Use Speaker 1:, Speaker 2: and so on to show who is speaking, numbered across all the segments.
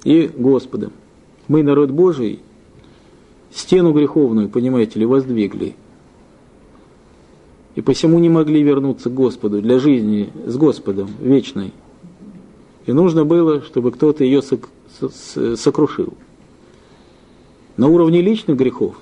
Speaker 1: и Господом. Мы, народ Божий, стену греховную, понимаете ли, воздвигли. И посему не могли вернуться к Господу для жизни с Господом вечной. И нужно было, чтобы кто-то ее сокрушил. На уровне личных грехов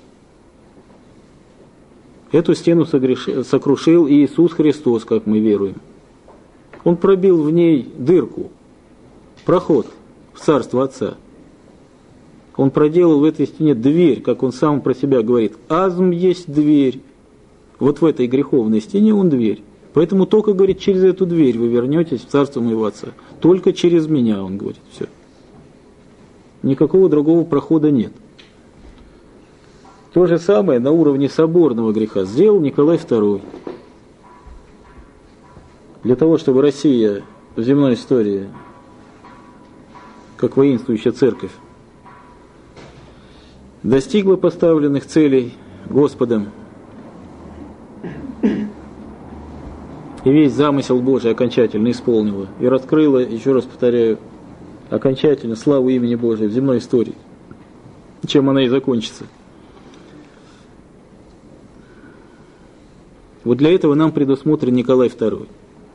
Speaker 1: эту стену сокрушил Иисус Христос, как мы веруем. Он пробил в ней дырку, проход в Царство Отца. Он проделал в этой стене дверь, как он сам про себя говорит. Азм есть дверь. Вот в этой греховной стене он дверь. Поэтому только, говорит, через эту дверь вы вернетесь в Царство моего Отца. Только через меня, он говорит, все. Никакого другого прохода нет. То же самое на уровне соборного греха сделал Николай II. Для того, чтобы Россия в земной истории, как воинствующая церковь, достигла поставленных целей Господом, и весь замысел Божий окончательно исполнила и раскрыла, еще раз повторяю, окончательно славу имени Божия в земной истории, чем она и закончится. Вот для этого нам предусмотрен Николай II.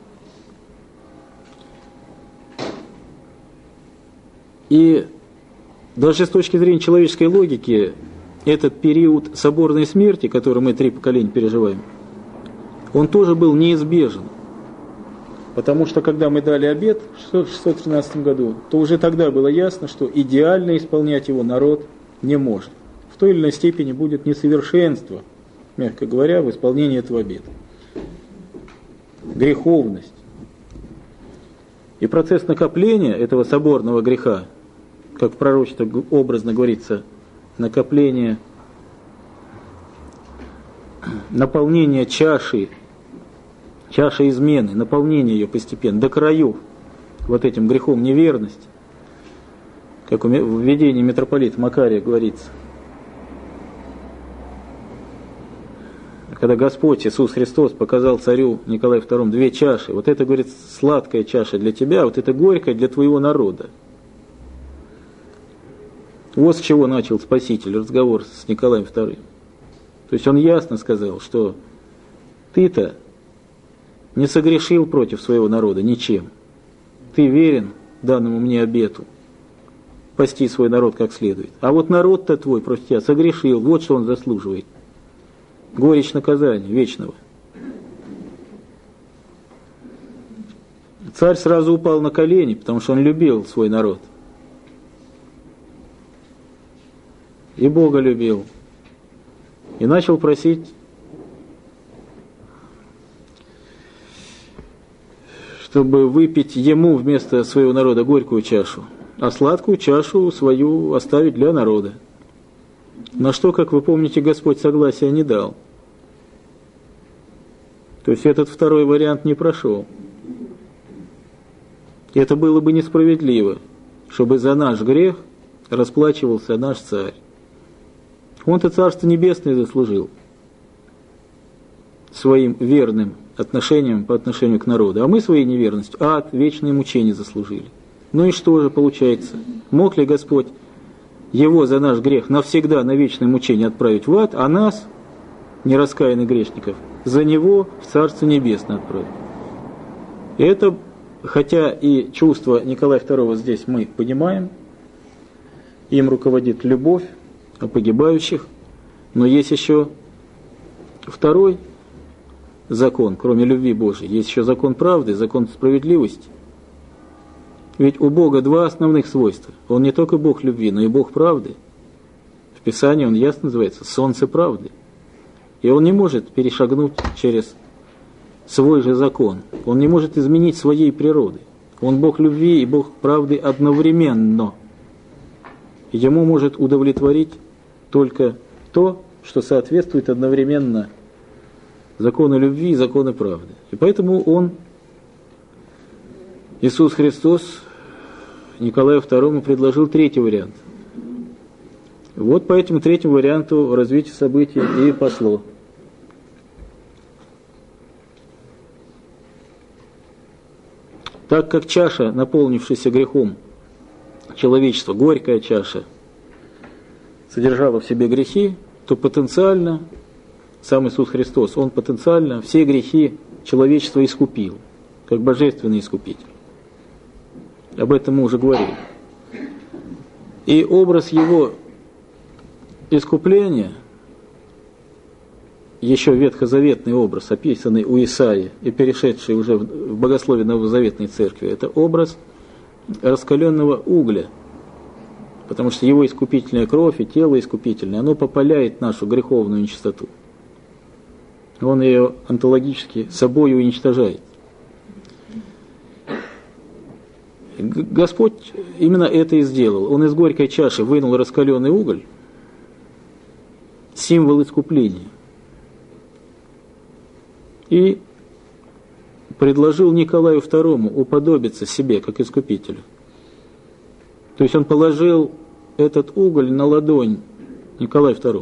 Speaker 1: И даже с точки зрения человеческой логики, этот период соборной смерти, который мы 3 поколения переживаем, он тоже был неизбежен. Потому что когда мы дали обет в 613 году, то уже тогда было ясно, что идеально исполнять его народ не может. В той или иной степени будет несовершенство, мягко говоря, в исполнении этого обета. Греховность. И процесс накопления этого соборного греха, как в пророчестве образно говорится, накопление, наполнение чаши измены, наполнение ее постепенно до краев вот этим грехом неверности, как в введении митрополита Макария говорится. Когда Господь Иисус Христос показал царю Николаю II 2 чаши, вот это, говорит, сладкая чаша для тебя, вот это горькая для твоего народа. Вот с чего начал Спаситель разговор с Николаем II. То есть он ясно сказал, что ты-то не согрешил против своего народа ничем. Ты верен данному мне обету пасти свой народ как следует. А вот народ-то твой против тебя согрешил, вот что он заслуживает. Горечь наказания вечного. Царь сразу упал на колени, потому что он любил свой народ. И Бога любил. И начал просить, чтобы выпить ему вместо своего народа горькую чашу, а сладкую чашу свою оставить для народа. На что, как вы помните, Господь согласия не дал. То есть этот второй вариант не прошел. И это было бы несправедливо, чтобы за наш грех расплачивался наш царь. Он-то Царство Небесное заслужил своим верным отношением по отношению к народу, а мы своей неверностью ад, вечные мучения заслужили. Ну и что же получается? Мог ли Господь его за наш грех навсегда на вечное мучение отправить в ад, а нас, нераскаянных грешников, за него в Царство Небесное отправить? И это, хотя и чувство Николая II здесь мы понимаем, им руководит любовь о погибающих, но есть еще второй закон, кроме любви Божией, есть еще закон правды, закон справедливости. Ведь у Бога 2 основных свойства. Он не только Бог любви, но и Бог правды. В Писании он ясно называется «солнце правды». И он не может перешагнуть через свой же закон. Он не может изменить своей природы. Он Бог любви и Бог правды одновременно. Ему может удовлетворить только то, что соответствует одновременно закону любви и закону правды. И поэтому он, Иисус Христос, Николаю II предложил 3-й вариант. Вот по этому 3-му варианту развития событий и пошло. Так как чаша, наполнившаяся грехом, человечество, горькая чаша, содержала в себе грехи, то потенциально сам Иисус Христос, Он потенциально все грехи человечества искупил, как божественный искупитель. Об этом мы уже говорили. И образ Его искупления, еще ветхозаветный образ, описанный у Исаии и перешедший уже в богословие Новозаветной Церкви, это образ раскаленного угля, потому что Его искупительная кровь и тело искупительное, оно попаляет нашу греховную нечистоту. Он ее онтологически собой уничтожает. Господь именно это и сделал. Он из горькой чаши вынул раскаленный уголь, символ искупления, и предложил Николаю II уподобиться себе, как искупителю. То есть он положил этот уголь на ладонь Николаю II.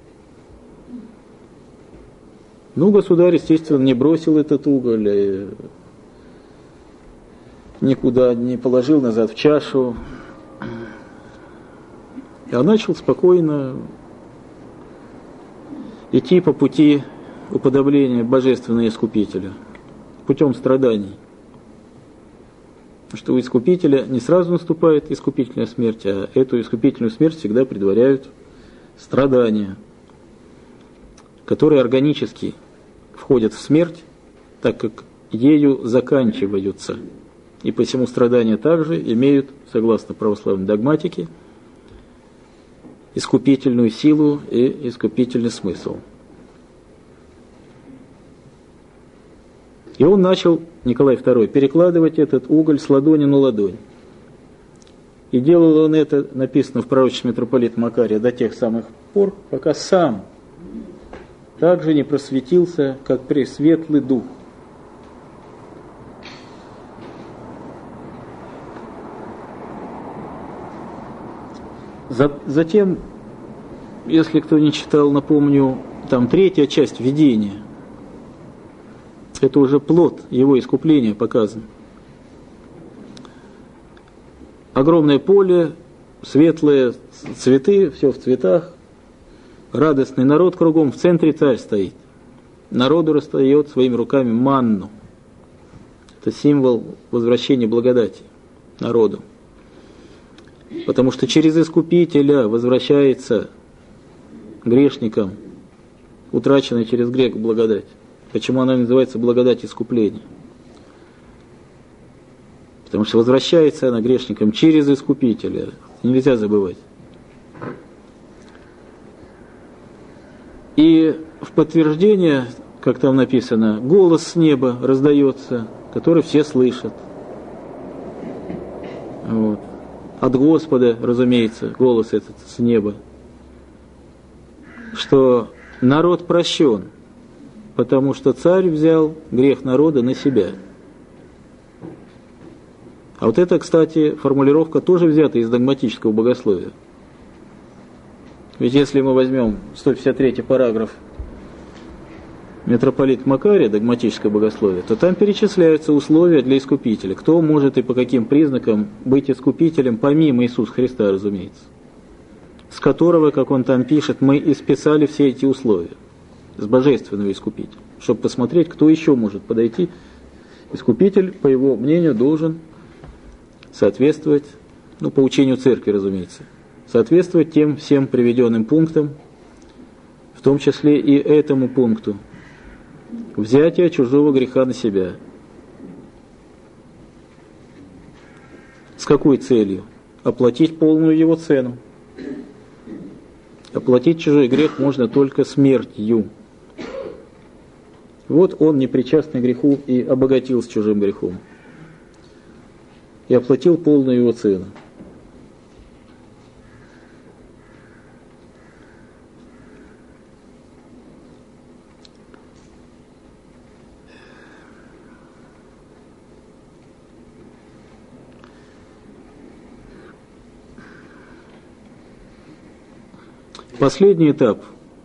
Speaker 1: Ну, государь, естественно, не бросил этот уголь, никуда не положил назад в чашу, а начал спокойно идти по пути уподобления божественного искупителя, путем страданий. Что у искупителя не сразу наступает искупительная смерть, а эту искупительную смерть всегда предваряют страдания, которые органически входят в смерть, так как ею заканчиваются. И посему страдания также имеют, согласно православной догматике, искупительную силу и искупительный смысл. И он начал, Николай II, перекладывать этот уголь с ладони на ладонь. И делал он это, написано в пророчестве митрополита Макария, до тех самых пор, пока сам также не просветился, как Пресветлый Дух. Затем, если кто не читал, напомню, там 3-я часть видения. Это уже плод его искупления показан. Огромное поле, светлые цветы, все в цветах, радостный народ кругом, в центре царь стоит. Народу расстает своими руками манну. Это символ возвращения благодати народу. Потому что через искупителя возвращается грешникам утраченная через грех благодать. Почему она называется благодать искупления? Потому что возвращается она грешникам через искупителя. Нельзя забывать. И в подтверждение, как там написано, голос с неба раздается, который все слышат. Вот. От Господа, разумеется, голос этот с неба, что народ прощен, потому что царь взял грех народа на себя. А вот это, кстати, формулировка тоже взята из догматического богословия. Ведь если мы возьмем 153 параграф митрополита Макария, догматическое богословие, то там перечисляются условия для искупителя. Кто может и по каким признакам быть искупителем, помимо Иисуса Христа, разумеется, с которого, как он там пишет, мы исписали все эти условия, с божественного искупителя, чтобы посмотреть, кто еще может подойти. Искупитель, по его мнению, должен соответствовать, по учению церкви, разумеется, соответствовать тем всем приведенным пунктам, в том числе и этому пункту. Взятие чужого греха на себя. С какой целью? Оплатить полную его цену. Оплатить чужой грех можно только смертью. Вот он, непричастный к греху, и обогатился чужим грехом. И оплатил полную его цену. Последний этап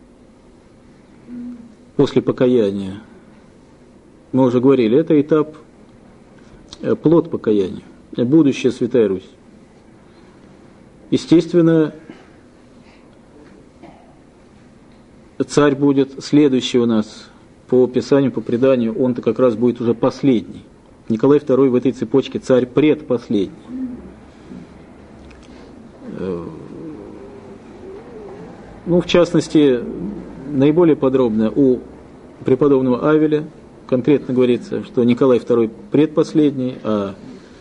Speaker 1: после покаяния, мы уже говорили, это этап плод покаяния, будущая Святая Русь. естественно, царь будет следующий у нас по описанию, по преданию, он-то как раз будет уже последний. Николай II в этой цепочке царь предпоследний. Ну, в частности, наиболее подробно у преподобного Авеля конкретно говорится, что Николай II предпоследний, а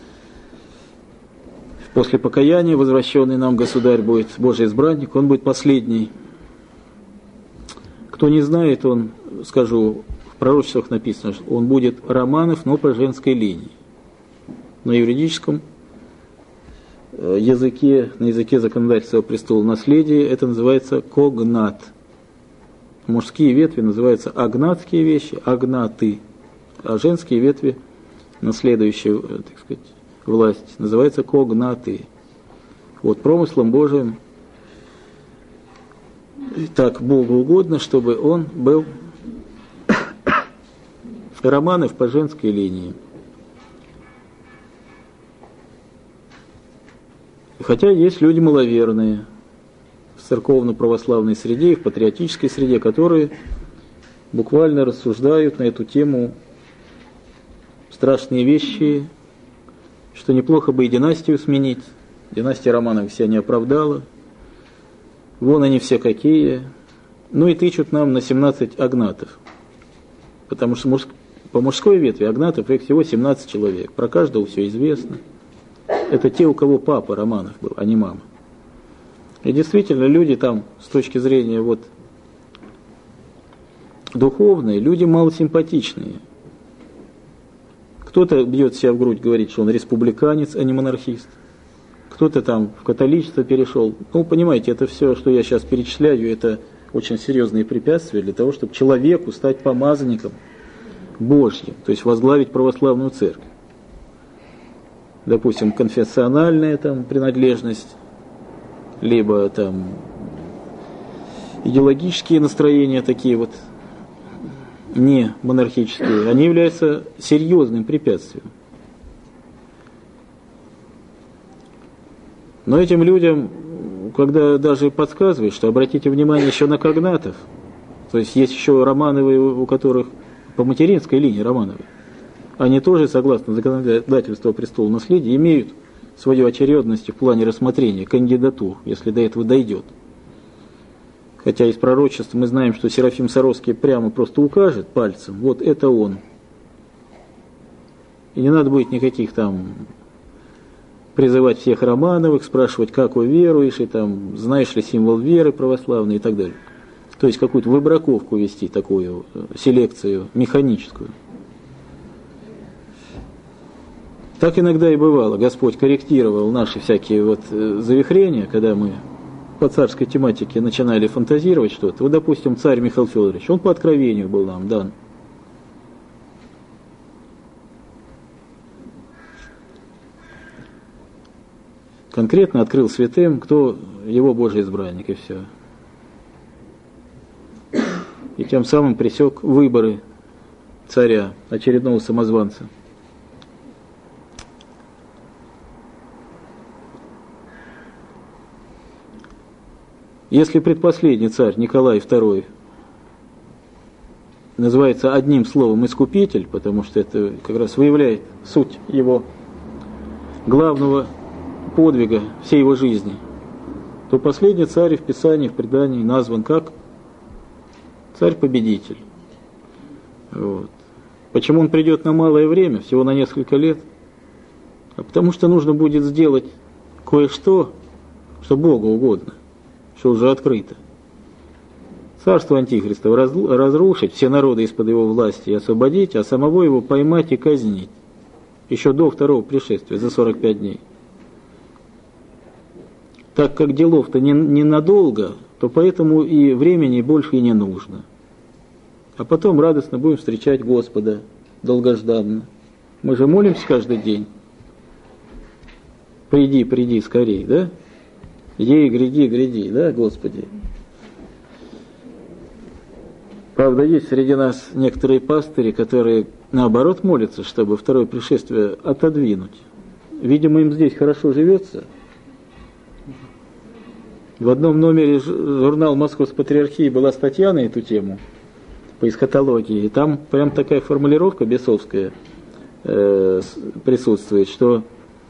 Speaker 1: после покаяния возвращенный нам государь будет Божий избранник, он будет последний. Кто не знает, он, скажу, в пророчествах написано, что он будет Романов, но по женской линии. На юридическом языке, на языке законодательства престола наследия, это называется когнат. Мужские ветви называются агнатские вещи, агнаты, а женские ветви, наследующие, так сказать, власть, называются когнаты. Вот промыслом Божиим так Богу угодно, чтобы он был Романов по женской линии. Хотя есть люди маловерные в церковно-православной среде и в патриотической среде, которые буквально рассуждают на эту тему страшные вещи, что неплохо бы и династию сменить. Династия Романовых себя не оправдала. Вон они все какие. Ну и тычут нам на 17 агнатов. Потому что по мужской ветви агнатов их всего 17 человек. Про каждого все известно. Это те, у кого папа Романов был, а не мама. И действительно, люди там, с точки зрения вот духовной, люди малосимпатичные. Кто-то бьет себя в грудь, говорит, что он республиканец, а не монархист. Кто-то там в католичество перешел. Ну, понимаете, это все, что я сейчас перечисляю, это очень серьезные препятствия для того, чтобы человеку стать помазанником Божьим, то есть возглавить православную церковь. Допустим, конфессиональная там принадлежность, либо там идеологические настроения такие вот, не монархические, они являются серьезным препятствием. Но этим людям, когда даже подсказываешь, что обратите внимание еще на когнатов, то есть есть еще Романовы, у которых по материнской линии Романовы, они тоже, согласно законодательству престола наследия, имеют свою очередность в плане рассмотрения кандидатур, если до этого дойдет. Хотя из пророчеств мы знаем, что Серафим Саровский прямо просто укажет пальцем, вот это он. И не надо будет никаких там призывать всех Романовых, спрашивать, как вы веруешь, и там, знаешь ли символ веры православной и так далее. То есть какую-то выбраковку вести, такую селекцию механическую. Так иногда и бывало. Господь корректировал наши всякие вот завихрения, когда мы по царской тематике начинали фантазировать что-то. Вот, допустим, царь Михаил Федорович, он по откровению был нам дан. Конкретно открыл святым, кто его Божий избранник, и все. И тем самым пресек выборы царя, очередного самозванца. Если предпоследний царь Николай II называется одним словом «искупитель», потому что это как раз выявляет суть его главного подвига всей его жизни, то последний царь в Писании, в предании назван как царь-победитель. Вот. Почему он придет на малое время, всего на несколько лет? А потому что нужно будет сделать кое-что, что Богу угодно, что уже открыто. Царство Антихриста разрушить, все народы из-под его власти освободить, а самого его поймать и казнить. Еще до второго пришествия, за 45 дней. Так как делов-то ненадолго, то поэтому и времени больше и не нужно. А потом радостно будем встречать Господа долгожданно. Мы же молимся каждый день. Приди, приди скорей, да? Ей, гряди, гряди, да, Господи? Правда, есть среди нас некоторые пастыри, которые наоборот молятся, чтобы второе пришествие отодвинуть. Видимо, им здесь хорошо живется. В одном номере журнала Московской Патриархии была статья на эту тему по эсхатологии, и там прям такая формулировка бесовская присутствует, что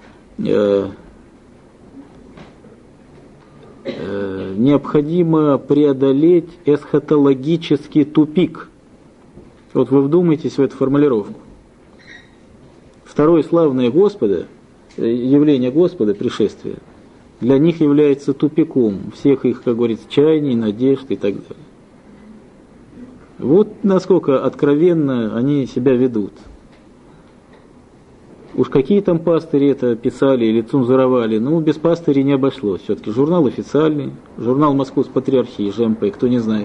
Speaker 1: необходимо преодолеть эсхатологический тупик. Вот вы вдумайтесь в эту формулировку. Второе славное Господа, явление Господа, пришествие, для них является тупиком всех их, как говорится, чаяний, надежд и так далее. Вот насколько откровенно они себя ведут. Уж какие там пастыри это писали или цензуровали, ну, без пастырей не обошлось. Все-таки журнал официальный, журнал Московской Патриархии, ЖМП, кто не знает.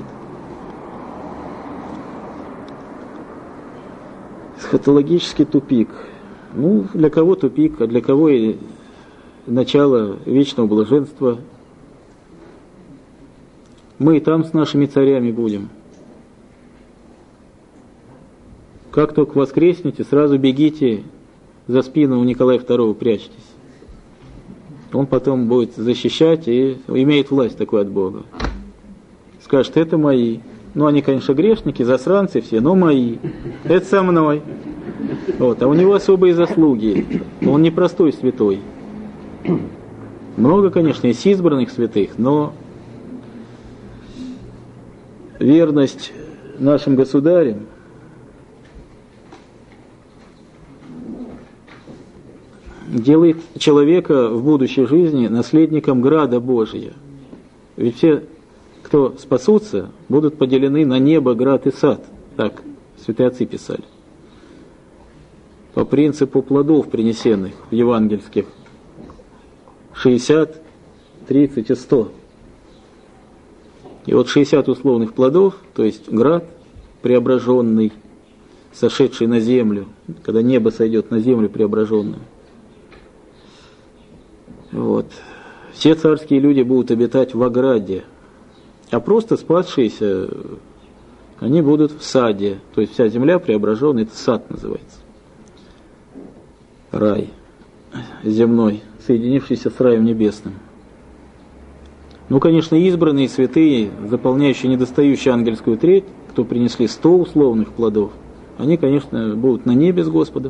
Speaker 1: Эсхатологический тупик. Ну, для кого тупик, а для кого и начало вечного блаженства. Мы и там с нашими царями будем. Как только воскреснете, сразу бегите за спину у Николая II, прячьтесь. Он потом будет защищать и имеет власть такую от Бога. Скажет, это мои. Ну, они, конечно, грешники, засранцы все, но мои. Это со мной. Вот. А у него особые заслуги. Он не простой святой. Много, конечно, есть избранных святых, но верность нашим государям делает человека в будущей жизни наследником града Божия. Ведь все, кто спасутся, будут поделены на небо, град и сад. Так святые отцы писали. По принципу плодов, принесенных в евангельских 60, 30 и 100. И вот 60 условных плодов, то есть град преображенный, сошедший на землю, когда небо сойдет на землю преображенную. Вот. Все царские люди будут обитать в ограде, а просто спасшиеся, они будут в саде. То есть вся земля преображенная, это сад называется. Рай земной, соединившийся с раем небесным. Ну, конечно, избранные святые, заполняющие недостающую ангельскую треть, кто принесли 100 условных плодов, они, конечно, будут на небе с Господом.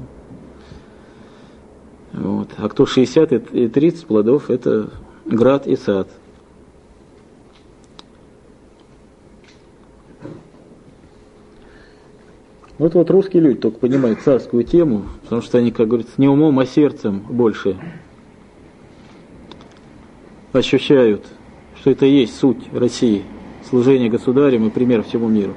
Speaker 1: Вот. А кто 60 и 30 плодов, это град и сад. Вот русские люди только понимают царскую тему, потому что они, как говорится, не умом, а сердцем больше ощущают, что это и есть суть России, служение государям и пример всему миру.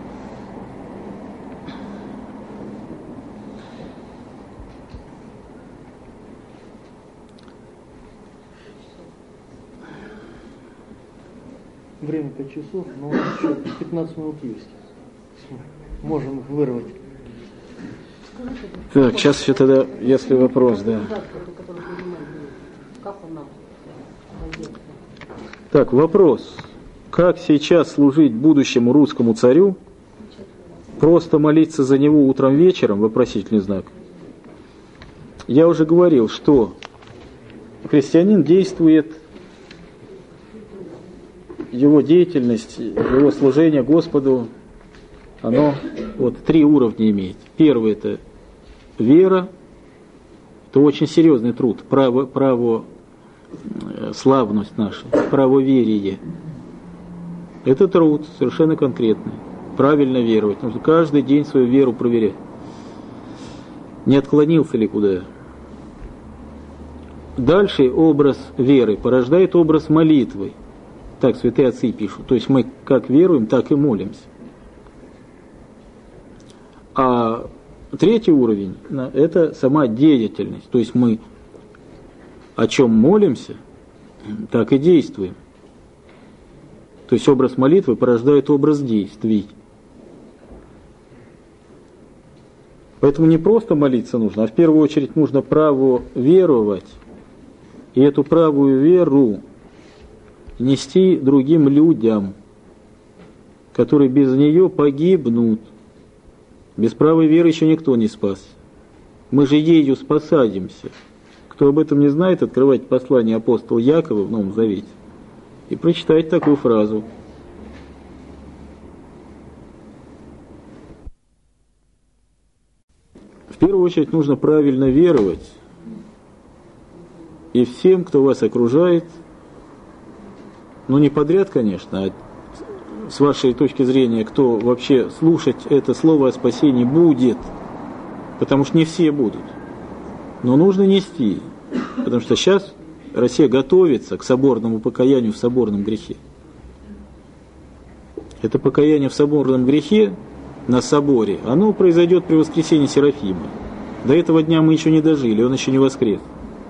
Speaker 2: Время 5 часов, но еще 15 минут есть. Можем их вырвать.
Speaker 1: Так, сейчас еще тогда, если вопрос, да. Так, вопрос. Как сейчас служить будущему русскому царю? Просто молиться за него утром вечером? Вопросительный знак. Я уже говорил, что христианин действует, его деятельность, его служение Господу, оно вот 3 уровня имеет. Первый – это вера, это очень серьезный труд, православность наша, правоверие. Это труд совершенно конкретный, правильно веровать, нужно каждый день свою веру проверять. Не отклонился ли куда? Дальше образ веры порождает образ молитвы. Так святые отцы пишут. То есть мы как веруем, так и молимся. А 3-й уровень – это сама деятельность. То есть мы о чем молимся, так и действуем. То есть образ молитвы порождает образ действий. Поэтому не просто молиться нужно, а в первую очередь нужно право веровать. И эту правую веру нести другим людям, которые без нее погибнут. Без правой веры еще никто не спас. Мы же ею спасаемся. Кто об этом не знает, открывайте послание апостола Якова в Новом Завете. и прочитать такую фразу. В первую очередь нужно правильно веровать, и всем, кто вас окружает, ну не подряд, конечно, а с вашей точки зрения, кто вообще слушать это слово о спасении будет, потому что не все будут, но нужно нести, потому что сейчас Россия готовится к соборному покаянию в соборном грехе. Это покаяние в соборном грехе на соборе, оно произойдет при воскресении Серафима. До этого дня мы еще не дожили, он еще не воскрес.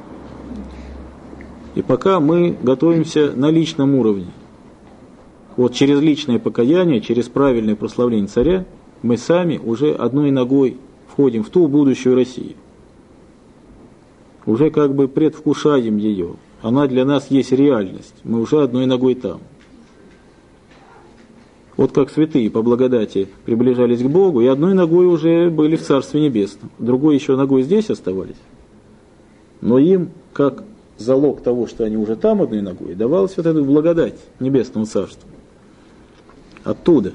Speaker 1: И пока мы готовимся на личном уровне. Вот через личное покаяние, через правильное прославление царя, мы сами уже одной ногой входим в ту будущую Россию. Уже как бы предвкушаем ее. Она для нас есть реальность. Мы уже одной ногой там. Вот как святые по благодати приближались к Богу, и одной ногой уже были в Царстве Небесном. Другой еще ногой здесь оставались. Но им, как залог того, что они уже там одной ногой, давалась вот эта благодать Небесного Царства. Оттуда.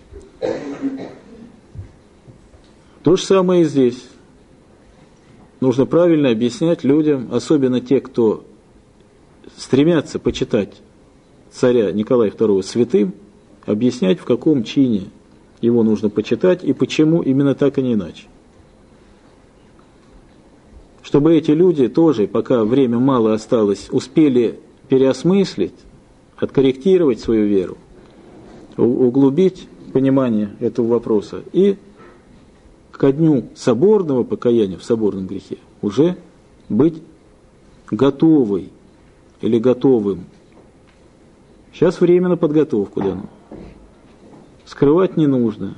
Speaker 1: То же самое и здесь. Нужно правильно объяснять людям, особенно те, кто стремятся почитать царя Николая II святым, объяснять, в каком чине его нужно почитать и почему именно так, а не иначе. Чтобы эти люди тоже, пока время мало осталось, успели переосмыслить, откорректировать свою веру, углубить понимание этого вопроса и ко дню соборного покаяния в соборном грехе уже быть готовой или готовым. Сейчас время на подготовку дано. Скрывать не нужно.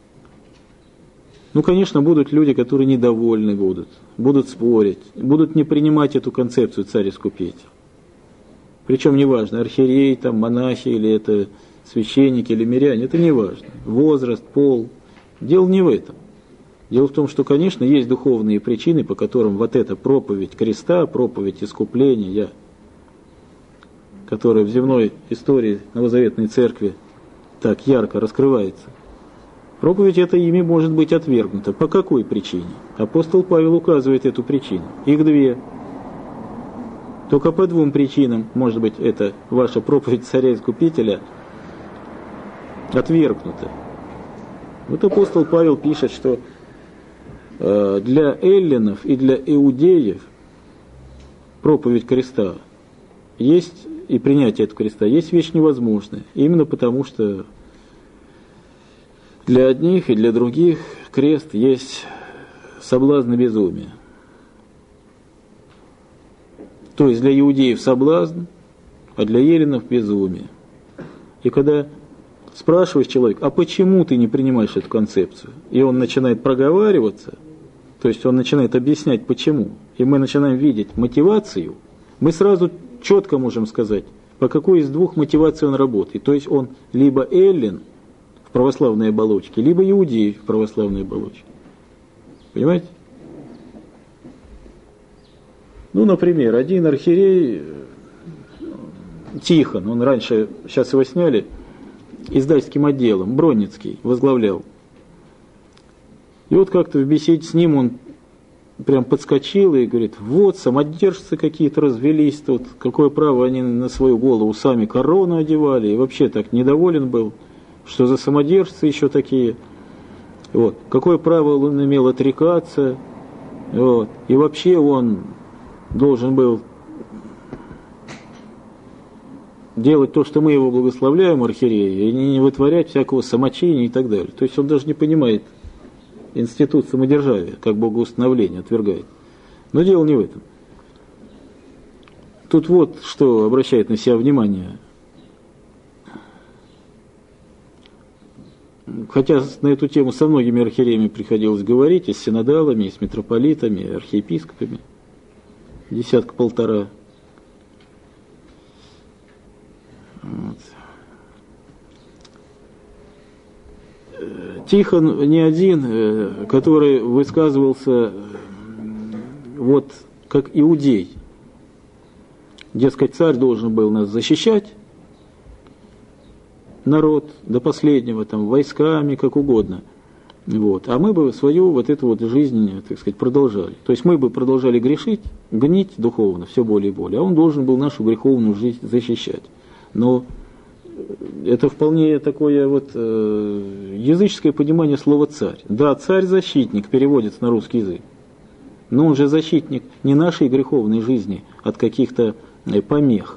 Speaker 1: Ну, конечно, будут люди, которые недовольны будут спорить, будут не принимать эту концепцию царь-искупитель. Причем неважно, архиерей, там, монахи, или это священники, или миряне, это не важно. Возраст, пол. Дело не в этом. Дело в том, что, конечно, есть духовные причины, по которым вот эта проповедь креста, проповедь искупления, которая в земной истории Новозаветной Церкви так ярко раскрывается, проповедь эта ими может быть отвергнута. По какой причине? Апостол Павел указывает эту причину. Их две. Только по двум причинам, может быть, это ваша проповедь царя-искупителя отвергнута. Вот апостол Павел пишет, что для эллинов и для иудеев проповедь креста есть, и принятие этого креста есть вещь невозможная. Именно потому, что для одних и для других крест есть соблазн и безумие. То есть для иудеев соблазн, а для эллинов безумие. И когда спрашиваешь человека, а почему ты не принимаешь эту концепцию? И он начинает проговариваться, то есть он начинает объяснять, почему. И мы начинаем видеть мотивацию, мы сразу четко можем сказать, по какой из двух мотиваций он работает. То есть он либо эллин в православной оболочке, либо иудей в православной оболочке. Понимаете? Ну, например, один архиерей Тихон, он раньше, сейчас его сняли, издательским отделом, Бронницкий, возглавлял. И вот как-то в беседе с ним он прям подскочил и говорит, вот, самодержцы какие-то развелись тут, какое право они на свою голову сами корону одевали, и вообще так недоволен был, что за самодержцы еще такие, вот, какое право он имел отрекаться, вот, и вообще он должен был делать то, что мы его благословляем, архиерея, и не вытворять всякого самочиния и так далее. То есть он даже не понимает институт самодержавия, как богоустановление, отвергает. Но дело не в этом. Тут вот что обращает на себя внимание. Хотя на эту тему со многими архиереями приходилось говорить, и с синодалами, и с митрополитами, и архиепископами. Десятка-полтора. Вот. Тихон не один, который высказывался вот как иудей. Дескать, царь должен был нас защищать, народ до последнего, там, войсками, как угодно. Вот. А мы бы свою вот эту вот жизнь, так сказать, продолжали. То есть мы бы продолжали грешить, гнить духовно, все более и более. А он должен был нашу греховную жизнь защищать. Но это вполне такое вот языческое понимание слова «царь». Да, царь-защитник переводится на русский язык. Но он же защитник не нашей греховной жизни от каких-то помех.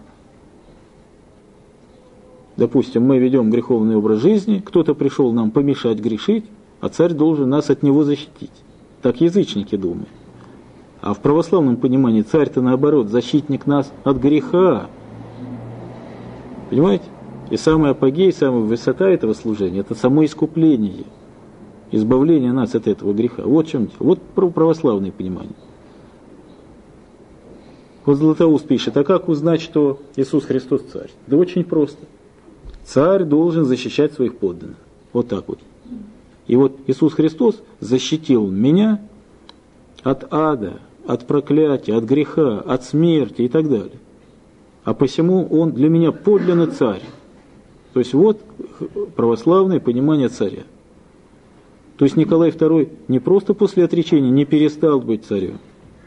Speaker 1: Допустим, мы ведем греховный образ жизни, кто-то пришел нам помешать грешить, а царь должен нас от него защитить. Так язычники думают. А в православном понимании царь-то наоборот, защитник нас от греха. Понимаете? И самый апогей, самая высота этого служения – это само искупление, избавление нас от этого греха. Вот в чем дело. Вот православное понимание. Вот Златоуст пишет, а как узнать, что Иисус Христос царь? Да очень просто. Царь должен защищать своих подданных. Вот так вот. И вот Иисус Христос защитил меня от ада, от проклятия, от греха, от смерти и так далее. А посему Он для меня подлинный царь. То есть вот православное понимание царя. То есть Николай II не просто после отречения не перестал быть царем,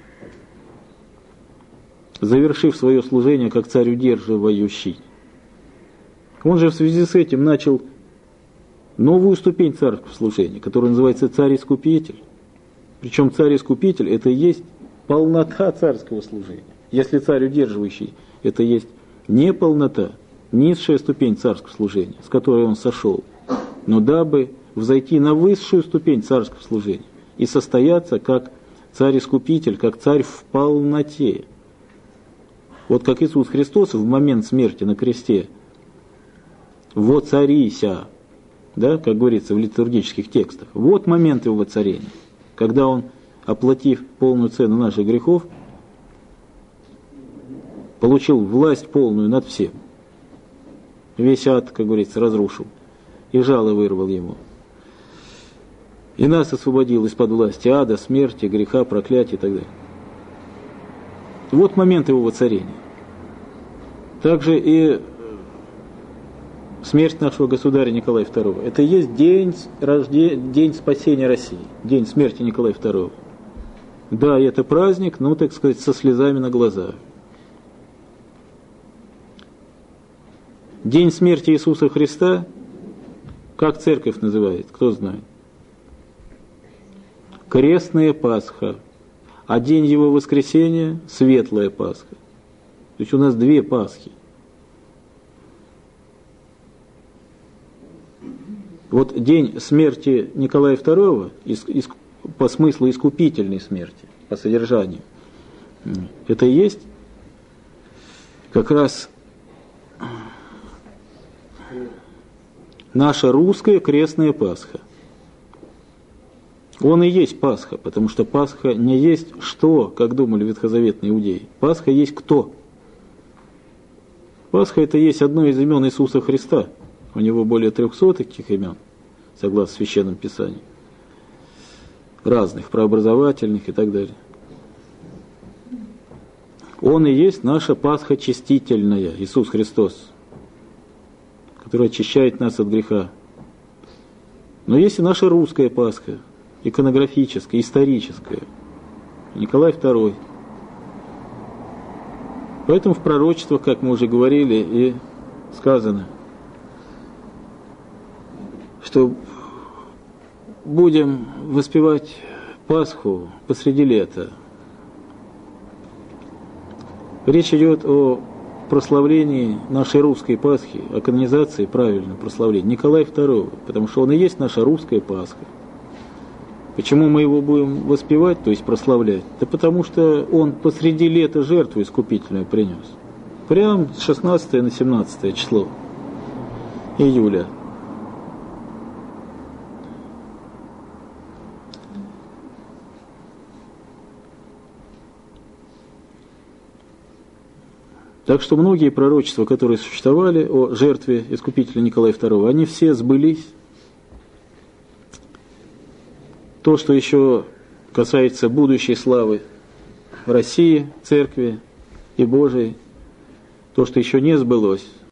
Speaker 1: завершив свое служение как царь удерживающий. Он же в связи с этим начал новую ступень царского служения, которая называется царь-искупитель. Причем царь-искупитель – это и есть полнота царского служения. Если царь удерживающий – это есть не полнота, низшая ступень царского служения, с которой он сошел, но дабы взойти на высшую ступень царского служения и состояться как царь-искупитель, как царь в полноте. Вот как Иисус Христос в момент смерти на кресте «воцарися», да, как говорится в литургических текстах, вот момент его воцарения, когда он, оплатив полную цену наших грехов, получил власть полную над всем. Весь ад, как говорится, разрушил, и жало вырвал ему. И нас освободил из-под власти ада, смерти, греха, проклятия и так далее. Вот момент его воцарения. Также и смерть нашего государя Николая II. Это и есть день спасения России, день смерти Николая II. Да, и это праздник, ну, так сказать, со слезами на глазах. День смерти Иисуса Христа, как церковь называет, кто знает? Крестная Пасха. А день его воскресения – Светлая Пасха. То есть у нас две Пасхи. Вот день смерти Николая II, по смыслу искупительной смерти, по содержанию, это и есть как раз наша русская крестная Пасха. Он и есть Пасха, потому что Пасха не есть что, как думали ветхозаветные иудеи. Пасха есть кто? Пасха это есть одно из имен Иисуса Христа. У него более 300 таких имен, согласно Священному Писанию. Разных, прообразовательных и так далее. Он и есть наша Пасха чистительная, Иисус Христос, который очищает нас от греха. Но есть и наша русская Пасха, иконографическая, историческая. Николай II. Поэтому в пророчествах, как мы уже говорили, и сказано, что будем воспевать Пасху посреди лета. Речь идет о прославлении нашей русской Пасхи, о канонизации правильном прославлении Николая II, потому что он и есть наша русская Пасха. Почему мы его будем воспевать, то есть прославлять? Да потому что он посреди лета жертву искупительную принес. Прям с 16 на 17 число июля. Так что многие пророчества, которые существовали о жертве искупителя Николая II, они все сбылись. То, что еще касается будущей славы России, Церкви и Божией, то, что еще не сбылось,